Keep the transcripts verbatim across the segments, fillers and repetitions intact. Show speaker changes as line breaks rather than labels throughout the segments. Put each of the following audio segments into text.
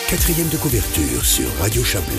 Quatrième de couverture sur Radio Chablais.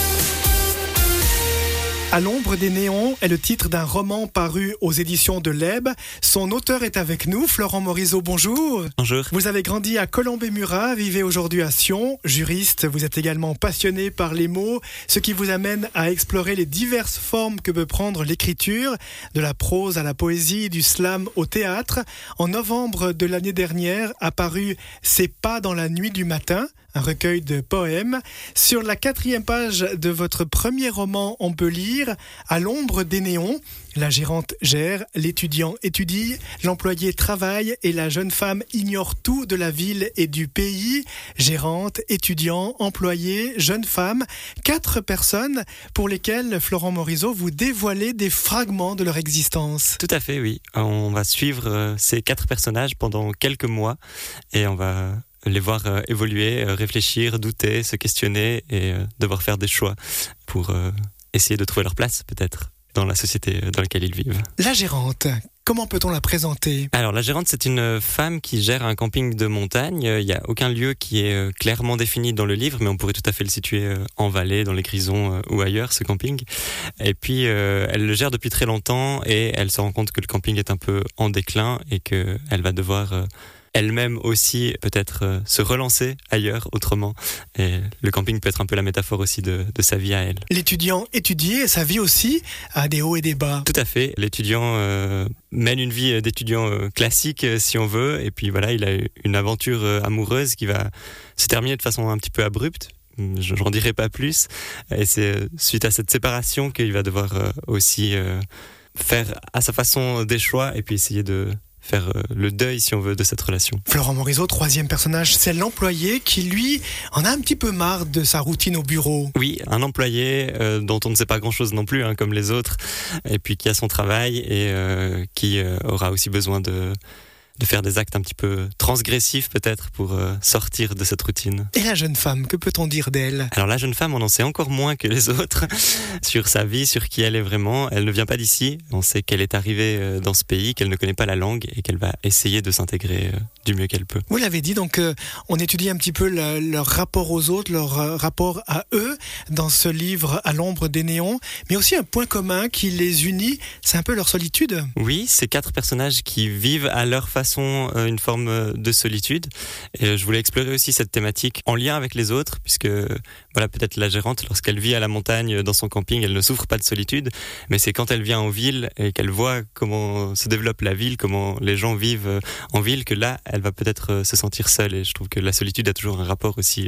À l'ombre des néons est le titre d'un roman paru aux éditions de l'Eb. Son auteur est avec nous, Florent Morisot, bonjour.
Bonjour.
Vous avez grandi à Colombey-Murat, vivez aujourd'hui à Sion. Juriste, vous êtes également passionné par les mots, ce qui vous amène à explorer les diverses formes que peut prendre l'écriture, de la prose à la poésie, du slam au théâtre. En novembre de l'année dernière, a paru « C'est pas dans la nuit du matin », un recueil de poèmes. Sur la quatrième page de votre premier roman, on peut lire « À l'ombre des néons ». La gérante gère, l'étudiant étudie, l'employé travaille et la jeune femme ignore tout de la ville et du pays. Gérante, étudiant, employé, jeune femme, quatre personnes pour lesquelles, Florent Morisot, vous dévoilez des fragments de leur existence.
Tout à fait, oui. On va suivre ces quatre personnages pendant quelques mois et on va les voir euh, évoluer, euh, réfléchir, douter, se questionner et euh, devoir faire des choix pour euh, essayer de trouver leur place peut-être dans la société dans laquelle ils vivent.
La gérante, comment peut-on la présenter ?
Alors la gérante, c'est une femme qui gère un camping de montagne. Il n'y a aucun lieu qui est clairement défini dans le livre, mais on pourrait tout à fait le situer en vallée, dans les Grisons ou ailleurs, ce camping. Et puis euh, elle le gère depuis très longtemps et elle se rend compte que le camping est un peu en déclin et qu'elle va devoir euh, elle-même aussi peut-être euh, se relancer ailleurs, autrement. Et le camping peut être un peu la métaphore aussi de, de sa vie à elle.
L'étudiant étudie et sa vie aussi a des hauts et des bas.
Tout à fait. L'étudiant euh, mène une vie d'étudiant euh, classique, euh, si on veut. Et puis voilà, il a une aventure euh, amoureuse qui va se terminer de façon un petit peu abrupte. Je n'en dirai pas plus. Et c'est suite à cette séparation qu'il va devoir euh, aussi euh, faire à sa façon des choix et puis essayer de faire le deuil, si on veut, de cette relation.
Florent Morisot, troisième personnage, c'est l'employé qui, lui, en a un petit peu marre de sa routine au bureau.
Oui, un employé euh, dont on ne sait pas grand-chose non plus, hein, comme les autres, et puis qui a son travail et euh, qui euh, aura aussi besoin de... de faire des actes un petit peu transgressifs peut-être pour euh, sortir de cette routine.
Et la jeune femme, que peut-on dire d'elle ?
Alors la jeune femme, on en sait encore moins que les autres sur sa vie, sur qui elle est vraiment. Elle ne vient pas d'ici. On sait qu'elle est arrivée euh, dans ce pays, qu'elle ne connaît pas la langue et qu'elle va essayer de s'intégrer euh, du mieux qu'elle peut.
Vous l'avez dit, donc euh, on étudie un petit peu le, leur rapport aux autres, leur euh, rapport à eux dans ce livre À l'ombre des néons, mais aussi un point commun qui les unit, c'est un peu leur solitude.
Oui, ces quatre personnages qui vivent à leur façon une forme de solitude et je voulais explorer aussi cette thématique en lien avec les autres puisque voilà, peut-être la gérante lorsqu'elle vit à la montagne dans son camping elle ne souffre pas de solitude mais c'est quand elle vient en ville et qu'elle voit comment se développe la ville, comment les gens vivent en ville que là elle va peut-être se sentir seule et je trouve que la solitude a toujours un rapport aussi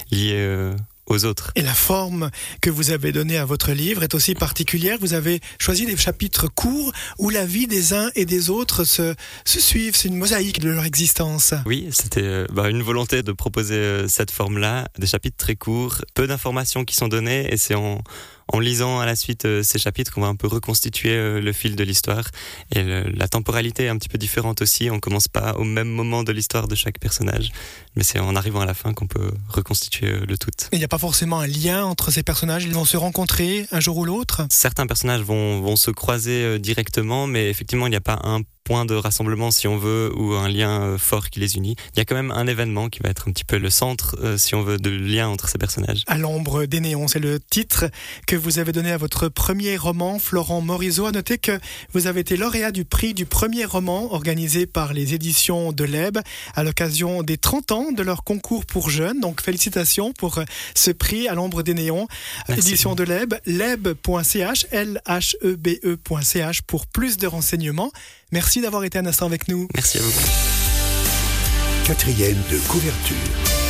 lié aux autres.
Et la forme que vous avez donnée à votre livre est aussi particulière. Vous avez choisi des chapitres courts où la vie des uns et des autres se, se suivent. C'est une mosaïque de leur existence.
Oui, c'était bah, une volonté de proposer cette forme-là, des chapitres très courts, peu d'informations qui sont données et c'est en En lisant à la suite euh, ces chapitres, on va un peu reconstituer euh, le fil de l'histoire. Et le, la temporalité est un petit peu différente aussi. On commence pas au même moment de l'histoire de chaque personnage. Mais c'est en arrivant à la fin qu'on peut reconstituer euh, le tout.
Il n'y a pas forcément un lien entre ces personnages. Ils vont se rencontrer un jour ou l'autre.
Certains personnages vont, vont se croiser euh, directement, mais effectivement, il n'y a pas un point de rassemblement, si on veut, ou un lien euh, fort qui les unit. Il y a quand même un événement qui va être un petit peu le centre, euh, si on veut, de lien entre ces personnages.
À l'ombre des néons, c'est le titre que vous avez donné à votre premier roman, Florent Morisot. À noter que vous avez été lauréat du prix du premier roman organisé par les éditions de l'Eb à l'occasion des trente ans de leur concours pour jeunes. Donc félicitations pour ce prix à l'ombre des néons.
Merci.
Édition de l'Eb, leb point c h, L H E B E point C H pour plus de renseignements. Merci d'avoir été un instant avec nous.
Merci à vous.
Quatrième de couverture.